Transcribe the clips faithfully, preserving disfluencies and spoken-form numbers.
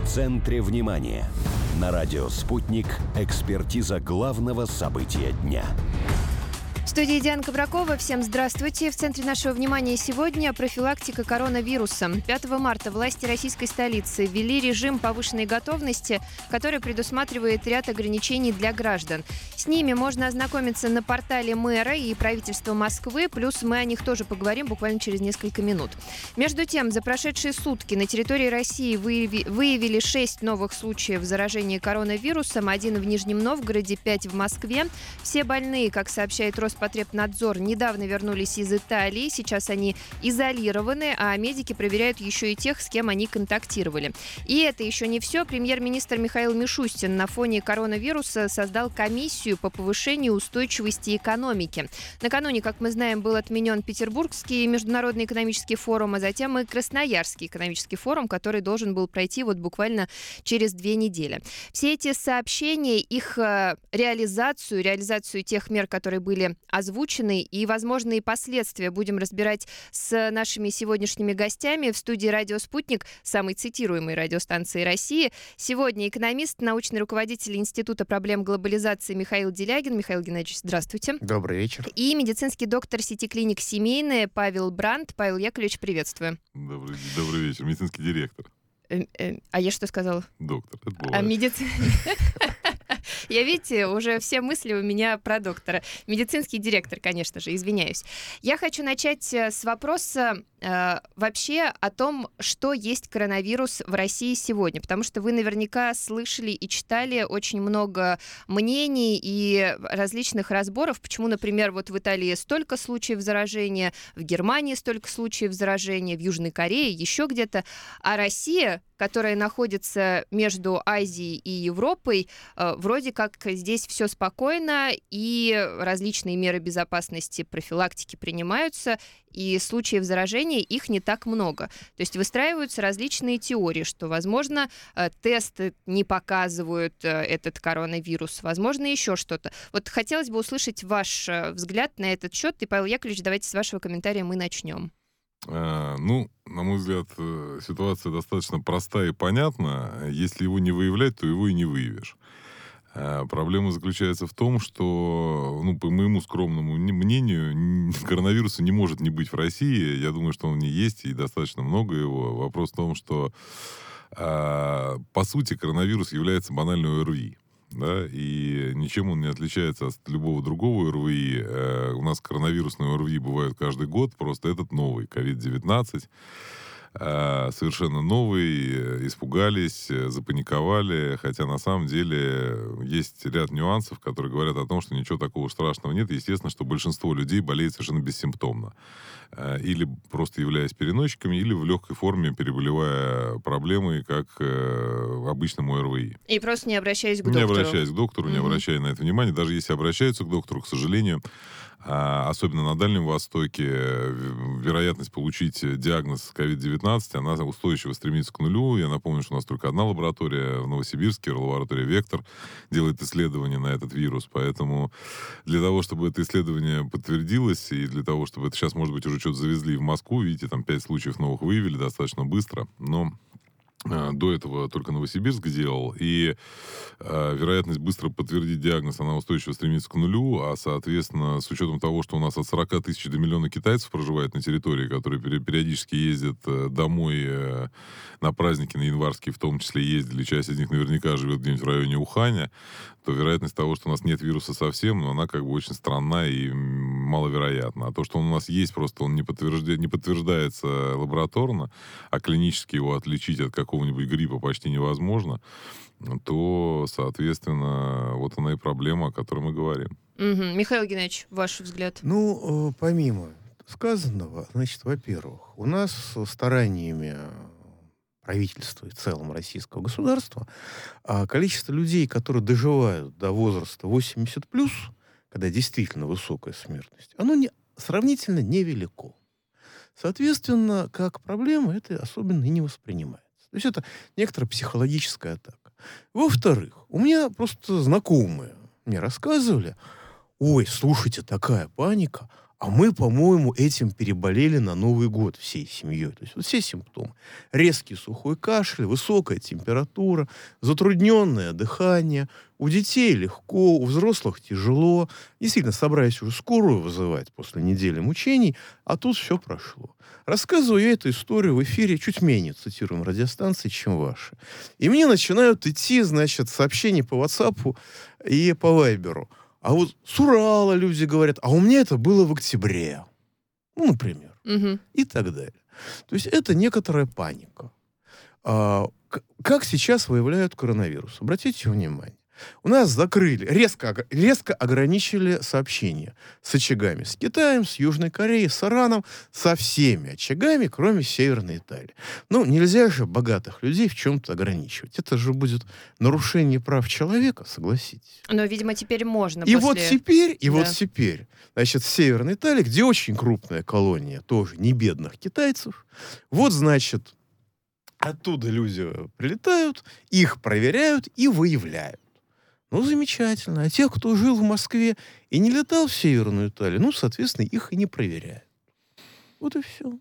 центре внимания. На радио «Спутник» экспертиза главного события дня. В студии Диана Кабракова. Всем здравствуйте. В центре нашего внимания сегодня профилактика коронавируса. пятого марта власти российской столицы ввели режим повышенной готовности, который предусматривает ряд ограничений для граждан. С ними можно ознакомиться на портале мэра и правительства Москвы, плюс мы о них тоже поговорим буквально через несколько минут. Между тем, за прошедшие сутки на территории России выявили шесть новых случаев заражения коронавирусом, один в Нижнем Новгороде, пять в Москве. Все больные, как сообщает Роспотребнадзор, недавно вернулись из Италии. Сейчас они изолированы, а медики проверяют еще и тех, с кем они контактировали. И это еще не все. Премьер-министр Михаил Мишустин на фоне коронавируса создал комиссию по повышению устойчивости экономики. Накануне, как мы знаем, был отменен Петербургский международный экономический форум, а затем и Красноярский экономический форум, который должен был пройти вот буквально через две недели. Все эти сообщения, их реализацию, реализацию тех мер, которые были озвучены, и возможные последствия будем разбирать с нашими сегодняшними гостями в студии «Радио Спутник», самой цитируемой радиостанции России. Сегодня экономист, научный руководитель Института проблем глобализации Михаил Делягин. Михаил Геннадьевич, здравствуйте. Добрый вечер. И медицинский доктор сети клиник «Семейная» Павел Брандт. Павел Яковлевич, приветствую. Добрый, добрый вечер. Медицинский директор. Э, э, а я что сказала? Доктор. А медицина... Я, видите, уже все мысли у меня про доктора. Медицинский директор, конечно же, извиняюсь. Я хочу начать с вопроса э, вообще о том, что есть коронавирус в России сегодня. Потому что вы наверняка слышали и читали очень много мнений и различных разборов. Почему, например, вот в Италии столько случаев заражения, в Германии столько случаев заражения, в Южной Корее, еще где-то. А Россия, которая находится между Азией и Европой, э, вроде как здесь все спокойно, и различные меры безопасности, профилактики принимаются, и случаев заражения их не так много. То есть выстраиваются различные теории, что, возможно, тесты не показывают этот коронавирус, возможно, еще что-то. Вот хотелось бы услышать ваш взгляд на этот счет. И, Павел Яковлевич, давайте с вашего комментария мы начнем. А, ну, на мой взгляд, ситуация достаточно простая и понятна. Если его не выявлять, то его и не выявишь. Проблема заключается в том, что, ну, по моему скромному мнению, коронавируса не может не быть в России. Я думаю, что он не есть, и достаточно много его. Вопрос в том, что, по сути, коронавирус является банальной ОРВИ. Да, и ничем он не отличается от любого другого ОРВИ. У нас коронавирусные ОРВИ бывают каждый год, просто этот новый, ковид девятнадцать. Совершенно новый, испугались, запаниковали, хотя на самом деле есть ряд нюансов, которые говорят о том, что ничего такого страшного нет. Естественно, что большинство людей болеет совершенно бессимптомно. Или просто являясь переносчиками, или в легкой форме переболевая проблемой, как обычному ОРВИ. И просто не обращаясь к доктору. Не обращаясь к доктору, mm-hmm. не обращая на это внимания. Даже если обращаются к доктору, к сожалению, особенно на Дальнем Востоке, вероятность получить диагноз ковид девятнадцать, она устойчиво стремится к нулю. Я напомню, что у нас только одна лаборатория в Новосибирске, лаборатория «Вектор», делает исследования на этот вирус. Поэтому для того, чтобы это исследование подтвердилось, и для того, чтобы это сейчас, может быть, уже что-то завезли в Москву, видите, там пять случаев новых выявили достаточно быстро, но до этого только Новосибирск делал, и э, вероятность быстро подтвердить диагноз, она устойчиво стремится к нулю, а, соответственно, с учетом того, что у нас от сорок тысяч до миллиона китайцев проживает на территории, которые периодически ездят э, домой э, на праздники, на январские в том числе ездили, часть из них наверняка живет где-нибудь в районе Уханя, то вероятность того, что у нас нет вируса совсем, ну, она как бы очень странна и маловероятна. А то, что он у нас есть, просто он не, подтвержда... не подтверждается лабораторно, а клинически его отличить от какого-нибудь гриппа почти невозможно, то, соответственно, вот она и проблема, о которой мы говорим. Угу. Михаил Геннадьевич, ваш взгляд? Ну, помимо сказанного, значит, во-первых, у нас стараниями правительства и в целом российского государства количество людей, которые доживают до возраста восемьдесят плюс, когда действительно высокая смертность, оно не, сравнительно невелико. Соответственно, как проблема, это особенно и не воспринимается. То есть это некоторая психологическая атака. Во-вторых, у меня просто знакомые мне рассказывали: ой, слушайте, такая паника, А мы, по-моему, этим переболели на Новый год всей семьей. То есть вот все симптомы. Резкий сухой кашель, высокая температура, затрудненное дыхание. У детей легко, у взрослых тяжело. Действительно, собрались уже скорую вызывать после недели мучений, а тут все прошло. Рассказываю я эту историю в эфире чуть менее цитируем радиостанции, чем ваши. И мне начинают идти, значит, сообщения по WhatsApp и по Вайберу. А вот с Урала люди говорят, а у меня это было в октябре. Ну, например. Угу. И так далее. То есть это некоторая паника. А, к- как сейчас выявляют коронавирус? Обратите внимание. У нас закрыли, резко, ог- резко ограничили сообщения с очагами. С Китаем, с Южной Кореей, с Ираном, со всеми очагами, кроме Северной Италии. Ну, нельзя же богатых людей в чем-то ограничивать. Это же будет нарушение прав человека, согласитесь. Но, видимо, теперь можно. И после... вот теперь, и Да. вот теперь, значит, в Северной Италии, где очень крупная колония тоже не бедных китайцев, вот, значит, оттуда люди прилетают, их проверяют и выявляют. Ну, замечательно. А тех, кто жил в Москве и не летал в Северную Италию, ну, соответственно, их и не проверяют. Вот и все.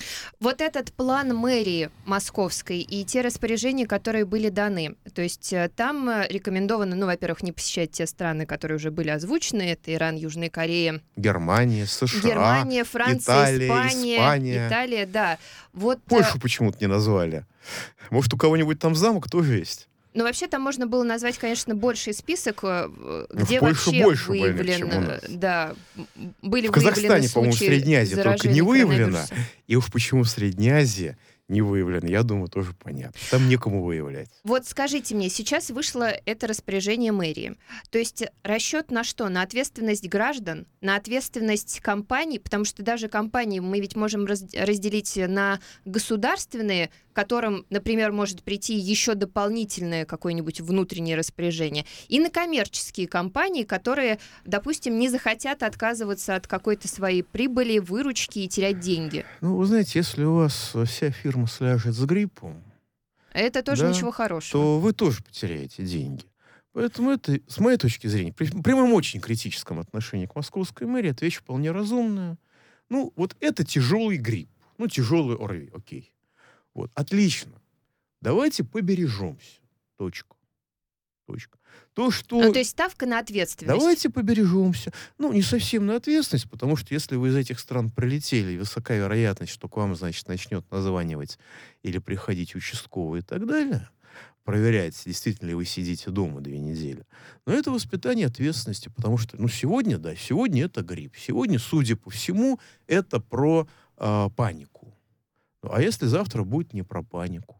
Вот этот план мэрии московской и те распоряжения, которые были даны, то есть э, там э, рекомендовано, ну, во-первых, не посещать те страны, которые уже были озвучены, это Иран, Южная Корея, Германия, США, Германия, Франция, Италия, Испания, Испания. Италия, да. Вот, э, Польшу почему-то не назвали. Может, у кого-нибудь там замок тоже есть? ну, вообще там можно было назвать, конечно, больший список, э, Ну, в где Польше вообще больше больных, выявлен, чем у нас. да, м, были В выявлены Казахстане, по-моему, в случаи Средней Азии только заражения не выявлено. коронавирусом. И уж почему в Средней Азии не выявлено, я думаю, тоже понятно. Там некому выявлять. Вот скажите мне, сейчас вышло это распоряжение мэрии. То есть расчет на что? На ответственность граждан, на ответственность компаний, потому что даже компании мы ведь можем раз- разделить на государственные, которым, например, может прийти еще дополнительное какое-нибудь внутреннее распоряжение, и на коммерческие компании, которые, допустим, не захотят отказываться от какой-то своей прибыли, выручки и терять деньги. Ну, вы знаете, если у вас вся фирма сляжет с гриппом, Это тоже Да, ничего хорошего. то вы тоже потеряете деньги. Поэтому это, с моей точки зрения, при, при моем очень критическом отношении к московской мэрии, это вещь вполне разумная. Ну, вот это тяжелый грипп. Ну, тяжелый ОРВИ, окей. Вот, отлично. Давайте побережемся. Точка. Точка. То, что... Ну, то есть ставка на ответственность. Давайте побережемся. Ну, не совсем на ответственность, потому что если вы из этих стран прилетели, высока вероятность, что к вам, значит, начнет названивать или приходить участковый и так далее, проверять, действительно ли вы сидите дома две недели. Но это воспитание ответственности, потому что, ну, сегодня, да, сегодня это грипп. Сегодня, судя по всему, это про э, панику. Ну, а если завтра будет не про панику?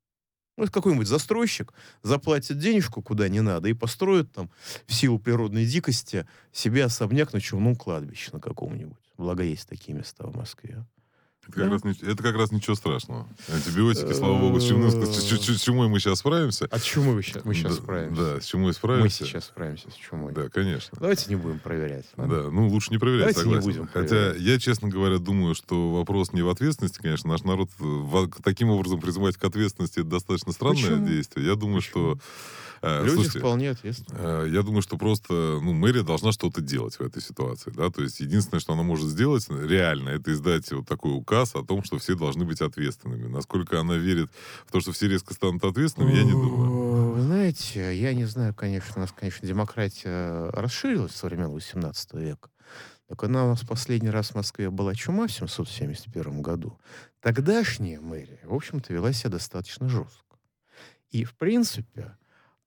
Ну, какой-нибудь застройщик заплатит денежку куда не надо и построит там в силу природной дикости себе особняк на чумном кладбище на каком-нибудь. Благо есть такие места в Москве. Это как, Да. раз, не- это как раз ничего страшного. Антибиотики, слава богу, с чумным- с ч- ч- с чумой мы сейчас справимся. От чумы мы сейчас, мы сейчас Да, справимся. Да, с чумой Мы справимся. сейчас справимся с чумой. Да, конечно. Давайте не будем проверять. ладно? Да, ну лучше не проверять, Давайте не согласен. будем Хотя проверять. я, честно говоря, думаю, что вопрос не в ответственности, конечно. Наш народ в- таким образом призывать к ответственности это достаточно странное Почему? действие. Я думаю, Почему? что... э, Люди слушайте, вполне ответственны. Э, Я думаю, что просто ну, мэрия должна что-то делать в этой ситуации. Да? То есть единственное, что она может сделать реально, это издать вот такой указ о том, что все должны быть ответственными. Насколько она верит в то, что все резко станут ответственными, я не думаю. Вы знаете, я не знаю, конечно, у нас, конечно, демократия расширилась со времен восемнадцатого века. Но когда у нас последний раз в Москве была чума в семьсот семьдесят первом году, тогдашняя мэрия, в общем-то, вела себя достаточно жестко. И, в принципе,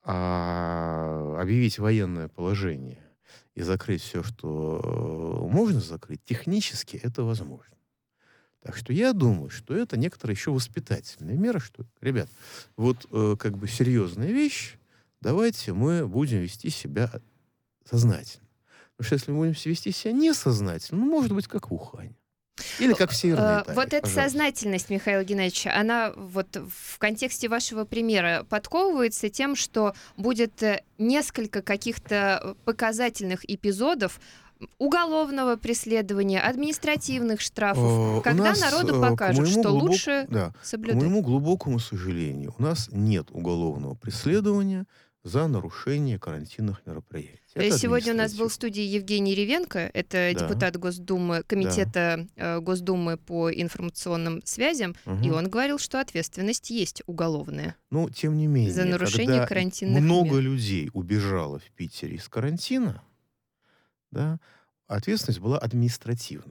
а, объявить военное положение и закрыть все, что э, можно закрыть, технически это возможно. Так что я думаю, что это некоторая еще воспитательная мера, что, ребят, вот э, как бы серьезная вещь, давайте мы будем вести себя сознательно. Потому что если мы будем вести себя несознательно, ну, может быть, как в Ухане. Или как в Северной Э, Италии. Вот эта пожалуйста. сознательность, Михаил Геннадьевич, она вот в контексте вашего примера подковывается тем, что будет э, несколько каких-то показательных эпизодов уголовного преследования, административных штрафов, Э, у когда нас, народу э, к покажут, моему что глубок- лучше да, К соблюдать. моему глубокому сожалению, у нас нет уголовного преследования за нарушение карантинных мероприятий. То есть сегодня у нас был в студии Евгений Ревенко, это да. депутат Госдумы, комитета да. Госдумы по информационным связям, угу. и он говорил, что ответственность есть уголовная. Ну, тем не менее, за нарушение карантинных много мер. людей убежало в Питере из карантина, да, ответственность была административная.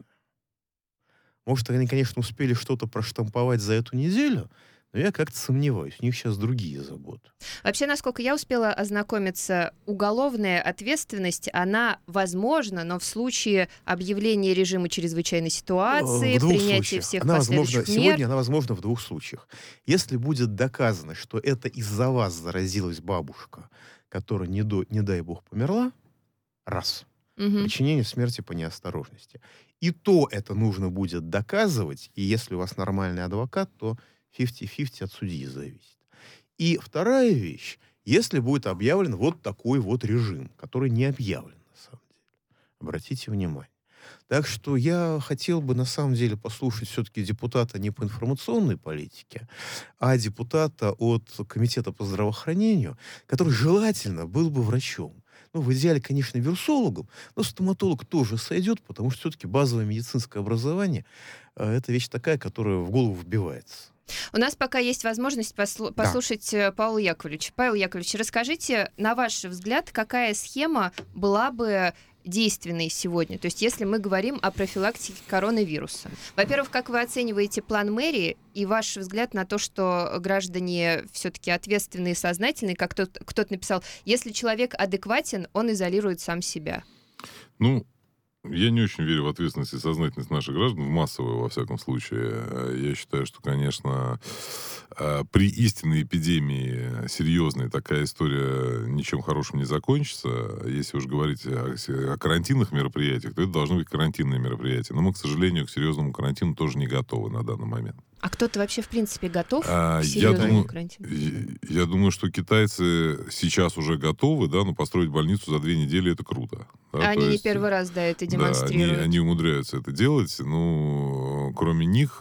Может, они, конечно, успели что-то проштамповать за эту неделю, но я как-то сомневаюсь, у них сейчас другие заботы. Вообще, насколько я успела ознакомиться, уголовная ответственность, она возможна, но в случае объявления режима чрезвычайной ситуации, принятия случаях. всех она последующих возможна, мер... Сегодня она возможна в двух случаях. Если будет доказано, что это из-за вас заразилась бабушка, которая, не, до, не дай бог, померла, раз. Угу. Причинение смерти по неосторожности. И то это нужно будет доказывать, и если у вас нормальный адвокат, то пятьдесят на пятьдесят от судьи зависит. И вторая вещь, если будет объявлен вот такой вот режим, который не объявлен на самом деле. Обратите внимание. Так что я хотел бы на самом деле послушать все-таки депутата не по информационной политике, а депутата от Комитета по здравоохранению, который желательно был бы врачом. Ну, в идеале, конечно, вирусологом, но стоматолог тоже сойдет, потому что все-таки базовое медицинское образование э, это вещь такая, которая в голову вбивается. У нас пока есть возможность послу- да. послушать Павла Яковлевича. Павел Яковлевич, расскажите, на ваш взгляд, какая схема была бы действенной сегодня? То есть если мы говорим о профилактике коронавируса. Во-первых, как вы оцениваете план мэрии и ваш взгляд на то, что граждане все-таки ответственные и сознательные, как кто-то, кто-то написал, если человек адекватен, он изолирует сам себя? Ну, я не очень верю в ответственность и сознательность наших граждан, в массовую, во всяком случае. Я считаю, что, конечно, при истинной эпидемии серьезной такая история ничем хорошим не закончится. Если уж говорить о, о карантинных мероприятиях, то это должны быть карантинные мероприятия. Но мы, к сожалению, к серьезному карантину тоже не готовы на данный момент. А кто-то вообще, в принципе, готов а, к серьезному я думаю, карантину? Я, я думаю, что китайцы сейчас уже готовы, да, но построить больницу за две недели — это круто. Да? Они То не есть, первый раз, да, это демонстрируют. Да, они, они умудряются это делать. Ну, кроме них,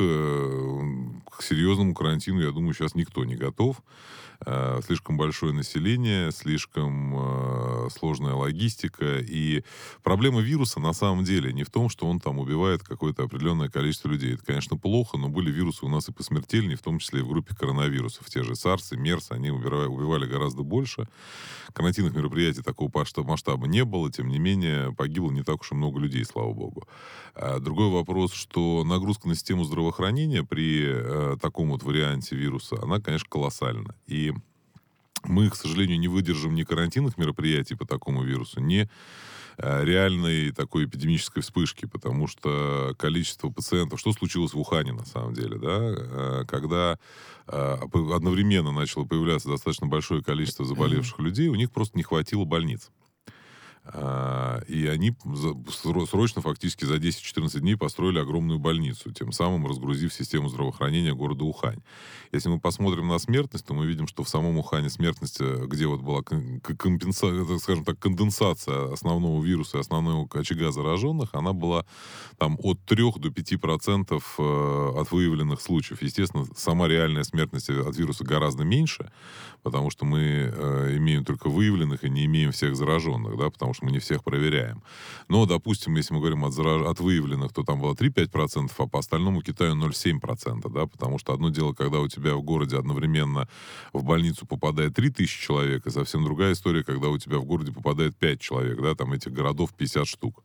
к серьезному карантину, я думаю, сейчас никто не готов. Слишком большое население, слишком сложная логистика. И проблема вируса на самом деле не в том, что он там убивает какое-то определенное количество людей. Это, конечно, плохо, но были вирусы у нас и посмертельнее, в том числе и в группе коронавирусов. Те же SARS и MERS, они убивали, убивали гораздо больше. Карантинных мероприятий такого масштаба не было, тем не менее, погибло не так уж и много людей, слава богу. Другой вопрос, что нагрузка на систему здравоохранения при э, таком вот варианте вируса, она, конечно, колоссальна. И мы, к сожалению, не выдержим ни карантинных мероприятий по такому вирусу, ни э, реальной такой эпидемической вспышки, потому что количество пациентов... Что случилось в Ухане, на самом деле, да? Э, когда э, одновременно начало появляться достаточно большое количество заболевших людей, у них просто не хватило больниц. И они срочно, фактически за десять-четырнадцать дней построили огромную больницу, тем самым разгрузив систему здравоохранения города Ухань. Если мы посмотрим на смертность, то мы видим, что в самом Ухане смертность, где вот была компенса... скажем так, конденсация основного вируса и основного очага зараженных, она была там от трёх до пяти процентов от выявленных случаев. Естественно, сама реальная смертность от вируса гораздо меньше, потому что мы имеем только выявленных и не имеем всех зараженных, да, потому что мы не всех проверяем. Но, допустим, если мы говорим от, зараж... от выявленных, то там было три-пять процентов, а по остальному Китаю ноль целых семь десятых процента, да, потому что одно дело, когда у тебя в городе одновременно в больницу попадает три тысячи человек, и совсем другая история, когда у тебя в городе попадает пять человек, да, там этих городов пятьдесят штук.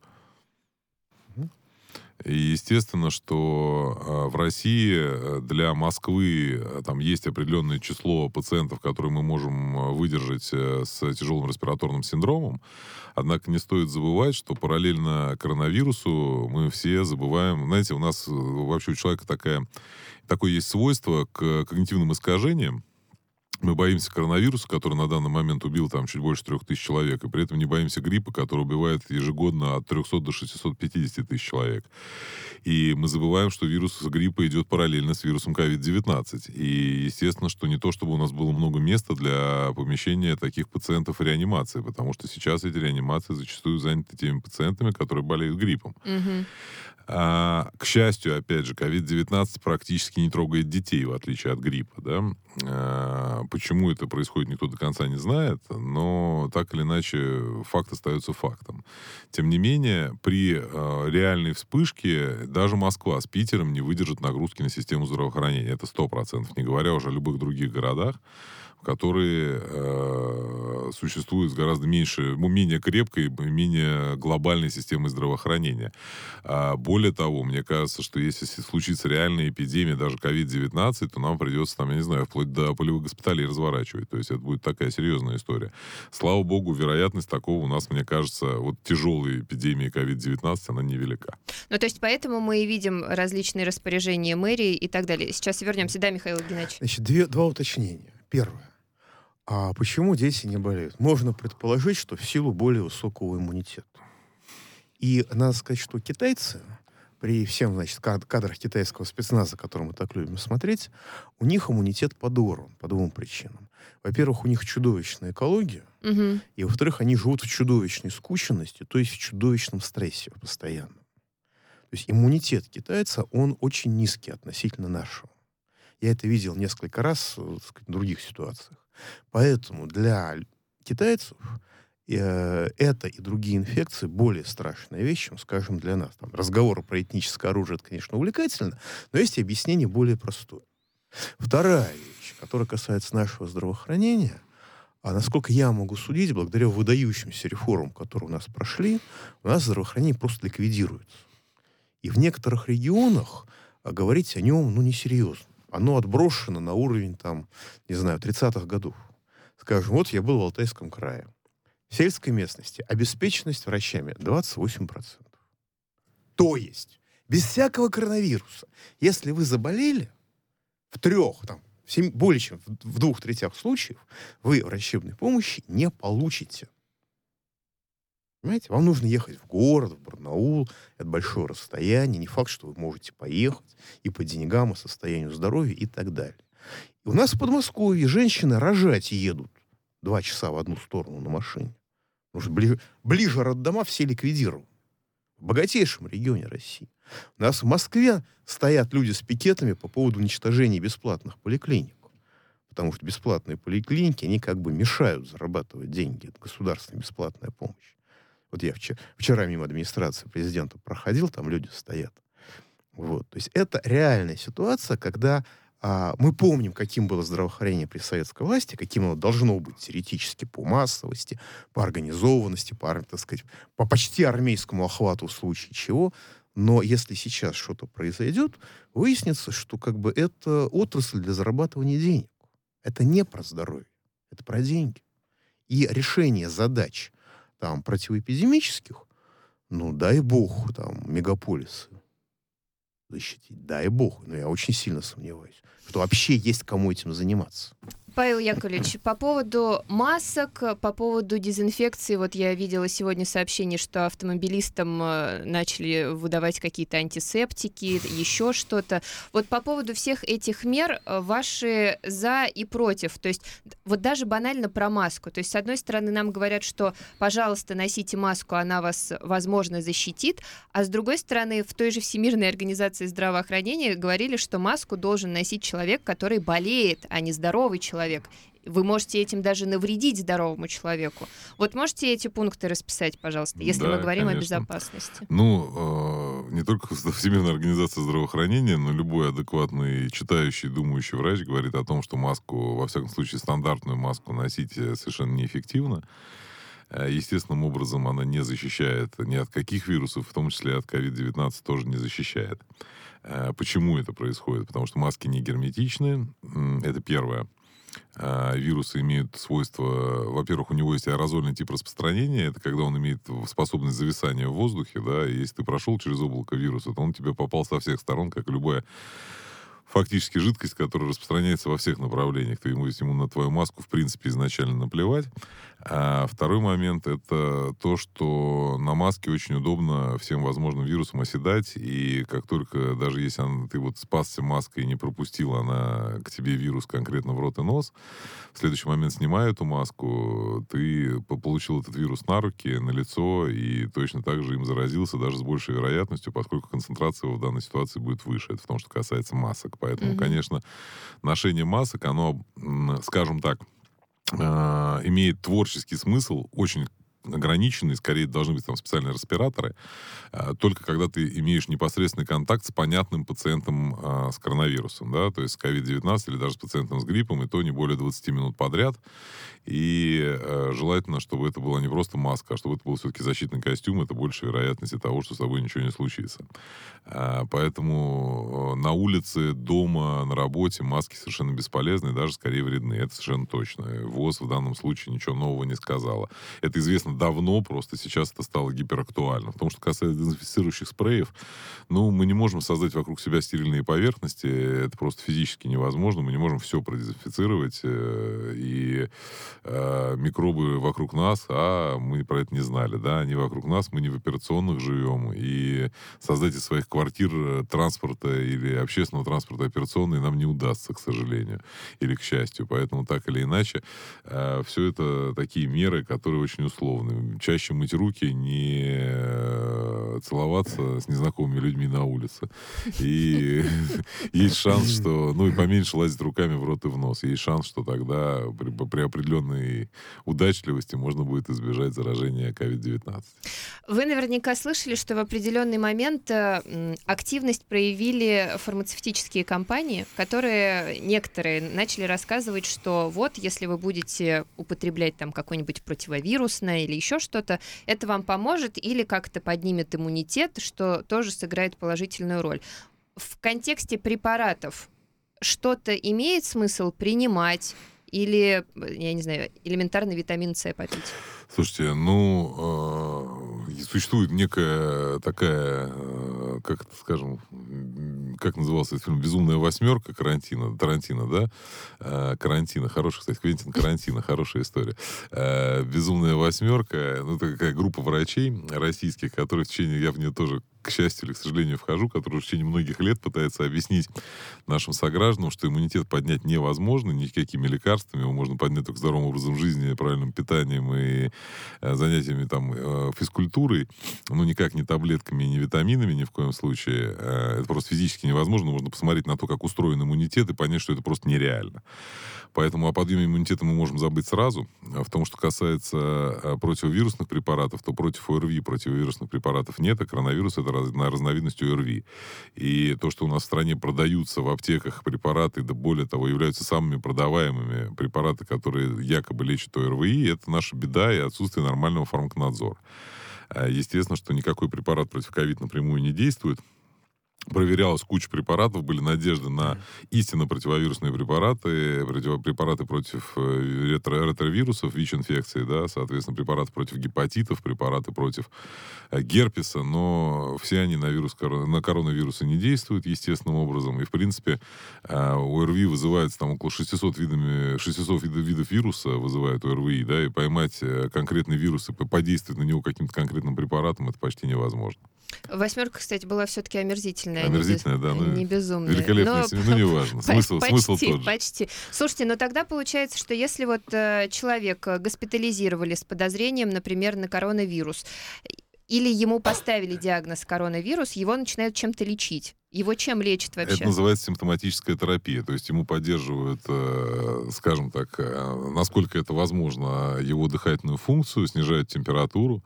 И естественно, что э, в России для Москвы э, там есть определенное число пациентов, которые мы можем выдержать э, с тяжелым респираторным синдромом. Однако не стоит забывать, что параллельно коронавирусу мы все забываем... Знаете, у нас вообще у человека такая, такое есть свойство к когнитивным искажениям. Мы боимся коронавируса, который на данный момент убил там чуть больше трех тысяч человек, и при этом не боимся гриппа, который убивает ежегодно от трёхсот до шестисот пятидесяти тысяч человек. И мы забываем, что вирус гриппа идет параллельно с вирусом ковид девятнадцать. И, естественно, что не то, чтобы у нас было много места для помещения таких пациентов в реанимации, потому что сейчас эти реанимации зачастую заняты теми пациентами, которые болеют гриппом. Mm-hmm. А, к счастью, опять же, ковид девятнадцать практически не трогает детей, в отличие от гриппа, да. А, почему это происходит, никто до конца не знает, но так или иначе факт остается фактом. Тем не менее, при э, реальной вспышке даже Москва с Питером не выдержит нагрузки на систему здравоохранения. Это сто процентов, не говоря уже о любых других городах, которые э, существуют с гораздо меньше, ну, менее крепкой, менее глобальной системой здравоохранения. А более того, мне кажется, что если случится реальная эпидемия, даже ковид девятнадцать, то нам придется, там, я не знаю, вплоть до полевых госпиталей разворачивать. То есть это будет такая серьезная история. Слава богу, вероятность такого у нас, мне кажется, вот тяжелой эпидемии ковид девятнадцать, она невелика. Ну, то есть поэтому мы и видим различные распоряжения мэрии и так далее. Сейчас вернемся. Да, Михаил Геннадьевич? Значит, две, два уточнения. Первое. А почему дети не болеют? Можно предположить, что в силу более высокого иммунитета. И надо сказать, что китайцы, при всем, значит, кадрах китайского спецназа, который мы так любим смотреть, у них иммунитет подорван по двум причинам. Во-первых, у них чудовищная экология, угу. и, во-вторых, они живут в чудовищной скученности, то есть в чудовищном стрессе постоянно. То есть иммунитет китайца, он очень низкий относительно нашего. Я это видел несколько раз, так сказать, в других ситуациях. Поэтому для китайцев э, это и другие инфекции более страшная вещь, чем, скажем, для нас. Там, разговоры про этническое оружие, это, конечно, увлекательно, но есть и объяснение более простое. Вторая вещь, которая касается нашего здравоохранения, а насколько я могу судить, благодаря выдающимся реформам, которые у нас прошли, у нас здравоохранение просто ликвидируется. И в некоторых регионах а, говорить о нем, ну, несерьезно. Оно отброшено на уровень, там, не знаю, тридцатых годов. Скажем, вот я был в Алтайском крае. В сельской местности обеспеченность врачами двадцать восемь процентов. То есть, без всякого коронавируса, если вы заболели, в трех, там, в семи, более чем в двух третях случаев, вы врачебной помощи не получите. Понимаете? Вам нужно ехать в город, в Барнаул. Это большое расстояние. Не факт, что вы можете поехать и по деньгам, и состоянию здоровья, и так далее. И у нас в Подмосковье женщины рожать едут два часа в одну сторону на машине. Потому что ближе, ближе роддома все ликвидированы. В богатейшем регионе России. У нас в Москве стоят люди с пикетами по поводу уничтожения бесплатных поликлиник. Потому что бесплатные поликлиники, они как бы мешают зарабатывать деньги. Это государственная бесплатная помощь. Вот я вчера, вчера мимо администрации президента проходил, там люди стоят. Вот. То есть это реальная ситуация, когда а, мы помним, каким было здравоохранение при советской власти, каким оно должно быть теоретически по массовости, по организованности, по, так сказать, по почти армейскому охвату в случае чего. Но если сейчас что-то произойдет, выяснится, что как бы это отрасль для зарабатывания денег. Это не про здоровье, это про деньги. И решение задач там, противоэпидемических, ну, дай бог, там, мегаполисы защитить, дай бог. Но я очень сильно сомневаюсь, что вообще есть кому этим заниматься. Павел Яковлевич, по поводу масок, по поводу дезинфекции, вот я видела сегодня сообщение, что автомобилистам начали выдавать какие-то антисептики, еще что-то. Вот по поводу всех этих мер ваши за и против, то есть вот даже банально про маску. То есть с одной стороны нам говорят, что, пожалуйста, носите маску, она вас, возможно, защитит, а с другой стороны в той же Всемирной организации здравоохранения говорили, что маску должен носить человек, который болеет, а не здоровый человек. Вы можете этим даже навредить здоровому человеку. Вот можете эти пункты расписать, пожалуйста, если да, мы говорим конечно. о безопасности? Ну, э, не только Всемирная организация здравоохранения, но любой адекватный, читающий, думающий врач говорит о том, что маску, во всяком случае, стандартную маску носить совершенно неэффективно. Естественным образом она не защищает ни от каких вирусов, в том числе от ковид девятнадцать тоже не защищает. Почему это происходит? Потому что маски не герметичны, это первое. Вирусы имеют свойство, во-первых, у него есть аэрозольный тип распространения, это когда он имеет способность зависания в воздухе, да, и если ты прошел через облако вируса, то он тебе попал со всех сторон, как любая фактически жидкость, которая распространяется во всех направлениях. То ему, ему на твою маску, в принципе, изначально наплевать. А второй момент — это то, что на маске очень удобно всем возможным вирусам оседать, и как только, даже если она, ты вот спасся маской и не пропустила она к тебе вирус конкретно в рот и нос, в следующий момент снимая эту маску, ты получил этот вирус на руки, на лицо, и точно так же им заразился, даже с большей вероятностью, поскольку концентрация его в данной ситуации будет выше. Это в том, что касается масок. Поэтому, Мгм. конечно, ношение масок, оно, м, скажем так, э, имеет творческий смысл, очень ограниченный, скорее должны быть там специальные респираторы, э, только когда ты имеешь непосредственный контакт с понятным пациентом э, с коронавирусом, да, то есть с ковид девятнадцать или даже с пациентом с гриппом, и то не более двадцати минут подряд. И э, желательно, чтобы это была не просто маска, а чтобы это был все-таки защитный костюм, это больше вероятности того, что с тобой ничего не случится. Э, поэтому э, на улице, дома, на работе маски совершенно бесполезны, даже скорее вредны. Это совершенно точно. ВОЗ в данном случае ничего нового не сказала. Это известно давно, просто сейчас это стало гиперактуально. Потому что касается дезинфицирующих спреев, ну, мы не можем создать вокруг себя стерильные поверхности, это просто физически невозможно, мы не можем все продезинфицировать, э, и э, микробы вокруг нас, а мы про это не знали, да, они вокруг нас, мы не в операционных живем, и создать из своих квартир транспорта или общественного транспорта операционный нам не удастся, к сожалению, или к счастью, поэтому так или иначе, э, все это такие меры, которые очень условны. Чаще мыть руки, не э, целоваться с незнакомыми людьми на улице. И есть шанс, что... Ну, и поменьше лазить руками в рот и в нос. Есть шанс, что тогда при, при определенной удачливости можно будет избежать заражения ковид девятнадцать. Вы наверняка слышали, что в определенный момент э, м, активность проявили фармацевтические компании, которые некоторые начали рассказывать, что вот, если вы будете употреблять там какое-нибудь противовирусное или еще что-то, это вам поможет или как-то поднимет иммунитет, что тоже сыграет положительную роль. В контексте препаратов что-то имеет смысл принимать или, я не знаю, элементарный витамин С попить? Слушайте, ну, э, существует некая такая, э, как это скажем, м, как назывался этот фильм «Безумная восьмерка» Карантина, Тарантино, да? Э, Карантино, хороший, кстати, Квентин Карантино, хорошая история. Э, «Безумная восьмерка», ну, это такая группа врачей российских, которые в течение, я в нее тоже, к счастью или к сожалению, вхожу, которые в течение многих лет пытаются объяснить нашим согражданам, что иммунитет поднять невозможно никакими лекарствами, его можно поднять только здоровым образом жизни, правильным питанием и э, занятиями там э, физкультурой, но никак не таблетками, не витаминами ни в коем случае. Э, это просто физически невозможно. Можно посмотреть на то, как устроен иммунитет, и понять, что это просто нереально. Поэтому о подъеме иммунитета мы можем забыть сразу. В том, что касается противовирусных препаратов, то против ОРВИ противовирусных препаратов нет, а коронавирус — это разновидность ОРВИ. И то, что у нас в стране продаются в аптеках препараты, да более того, являются самыми продаваемыми препараты, которые якобы лечат ОРВИ, это наша беда и отсутствие нормального фармаконадзора. Естественно, что никакой препарат против ковид напрямую не действует. Проверялась куча препаратов, были надежды на истинно противовирусные препараты, против, препараты против ретро, ретровирусов, ВИЧ-инфекции, да, соответственно, препараты против гепатитов, препараты против э, герпеса, но все они на, вирус, на коронавирусы не действуют естественным образом, и, в принципе, э, ОРВИ вызывается там около шестисот, видами, шестисот видов, видов вируса вызывает ОРВИ, да, и поймать конкретный вирус и подействовать на него каким-то конкретным препаратом это почти невозможно. Восьмерка, кстати, была все-таки омерзительная. Омерзительная, не без... да. Ну, не безумная. Великолепная, но... ну, неважно. Смысл, почти, смысл тот же. Почти. Слушайте, но тогда получается, что если вот э, человека госпитализировали с подозрением, например, на коронавирус, или ему поставили диагноз коронавирус, его начинают чем-то лечить. Его чем лечат вообще? Это называется симптоматическая терапия. То есть ему поддерживают, э, скажем так, э, насколько это возможно, его дыхательную функцию, снижают температуру,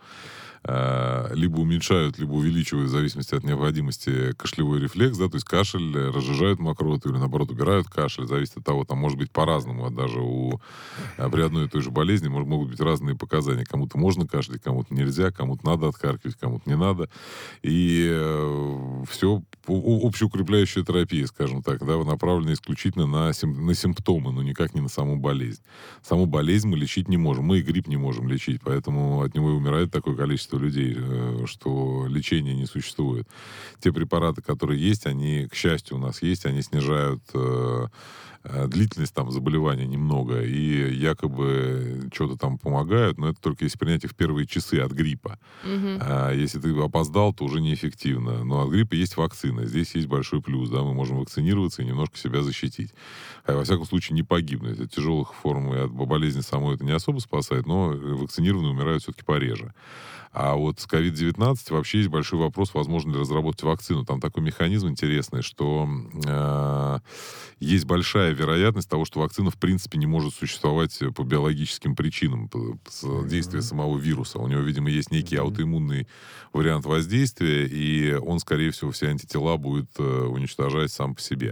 э, либо уменьшают, либо увеличивают в зависимости от необходимости кашлевой рефлекс, да, то есть кашель, разжижают мокроту или, наоборот, убирают кашель. Зависит от того, там может быть по-разному, а даже у, при одной и той же болезни может, могут быть разные показания. Кому-то можно кашлять, кому-то нельзя, кому-то надо отхаркивать, кому-то не надо. И э, все общеукрепляющая терапия, скажем так, да, направлена исключительно на, сим, на симптомы, но никак не на саму болезнь. Саму болезнь мы лечить не можем. Мы и грипп не можем лечить, поэтому от него и умирает такое количество людей, что лечения не существует. Те препараты, которые есть, они, к счастью, у нас есть, они снижают э, длительность там заболевания немного и якобы что-то там помогают, но это только если принять их в первые часы от гриппа. Mm-hmm. А если ты опоздал, то уже неэффективно. Но от гриппа есть вакцина. Здесь есть большой плюс. Да? Мы можем вакцинироваться и немножко себя защитить. А во всяком случае не погибнуть. От тяжелых форм и от болезни самой это не особо спасает, но вакцинированные умирают все-таки пореже. А А вот с ковид девятнадцать вообще есть большой вопрос, возможно ли разработать вакцину. Там такой механизм интересный, что э, есть большая вероятность того, что вакцина в принципе не может существовать по биологическим причинам действия самого вируса. У него, видимо, есть некий аутоиммунный вариант воздействия, и он, скорее всего, все антитела будет э, уничтожать сам по себе.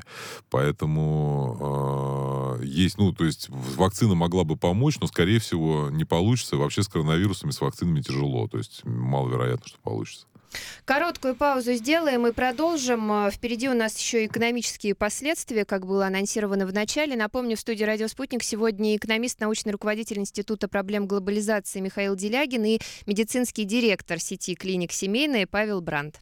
Поэтому э, есть, ну, то есть вакцина могла бы помочь, но, скорее всего, не получится. Вообще с коронавирусами, с вакцинами тяжело. То есть маловероятно, что получится. Короткую паузу сделаем и продолжим. Впереди у нас еще экономические последствия, как было анонсировано в начале. Напомню, в студии «Радио Спутник» сегодня экономист, научный руководитель Института проблем глобализации Михаил Делягин и медицинский директор сети клиник «Семейная» Павел Брандт.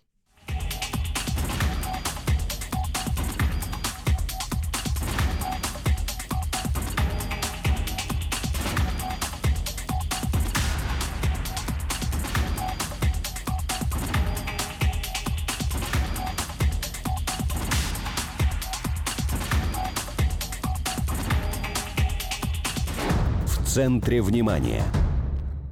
В центре внимания.